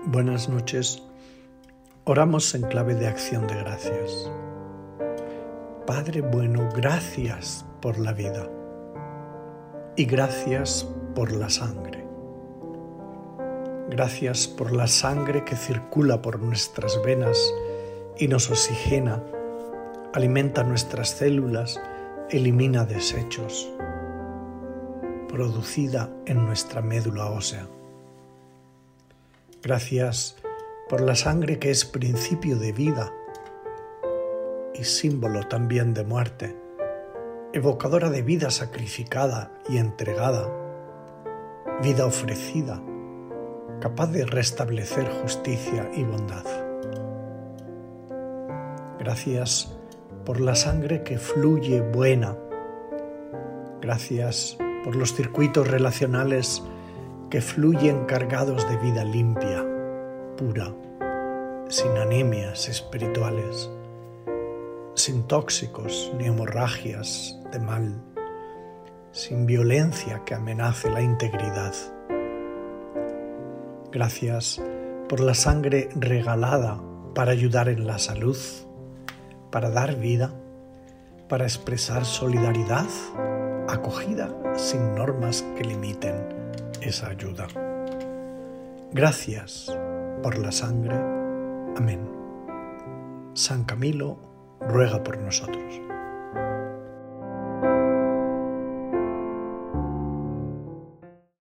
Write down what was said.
Buenas noches. Oramos en clave de acción de gracias. Padre bueno, gracias por la vida y gracias por la sangre. Gracias por la sangre que circula por nuestras venas y nos oxigena, alimenta nuestras células, elimina desechos, producida en nuestra médula ósea. Gracias por la sangre que es principio de vida y símbolo también de muerte, evocadora de vida sacrificada y entregada, vida ofrecida, capaz de restablecer justicia y bondad. Gracias por la sangre que fluye buena. Gracias por los circuitos relacionales que fluyen cargados de vida limpia, pura, sin anemias espirituales, sin tóxicos ni hemorragias de mal, sin violencia que amenace la integridad. Gracias por la sangre regalada para ayudar en la salud, para dar vida, para expresar solidaridad, acogida sin normas que limiten esa ayuda. Gracias por la sangre. Amén. San Camilo ruega por nosotros.